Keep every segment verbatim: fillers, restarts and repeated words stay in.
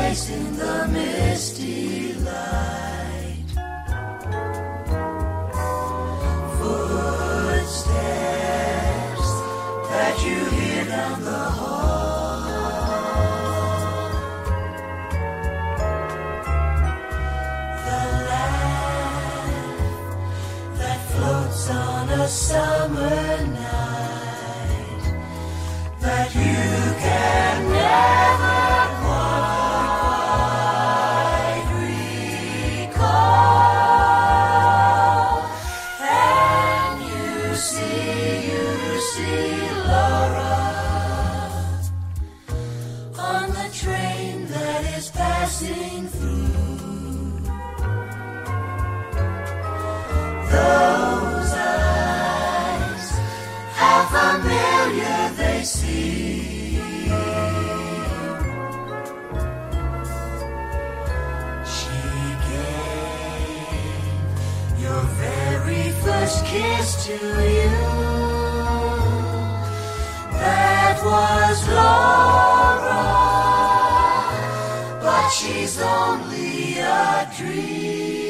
place in the misty light. Footsteps that you hear down the hall. The laugh that floats on a summer night that you can never quite recall. And you see, you see Laura on the train that is passing through. Those eyes, how familiar they seem. She gave your very first kiss to you. That was Laura, but she's only a dream.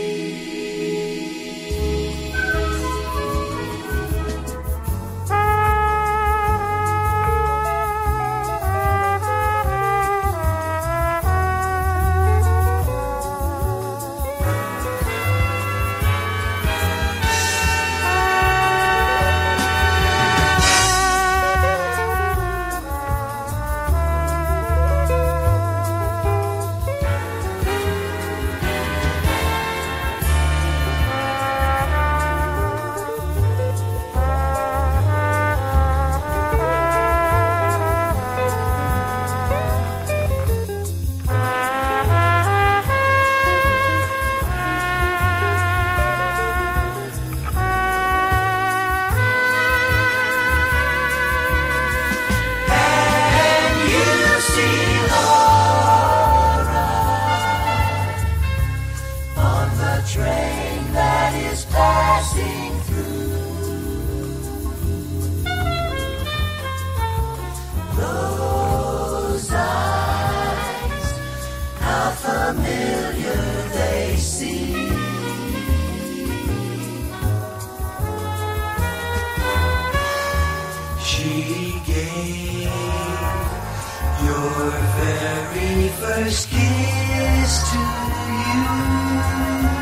Train that is passing through. Those eyes, how familiar they seem. She gave your very first kiss to you.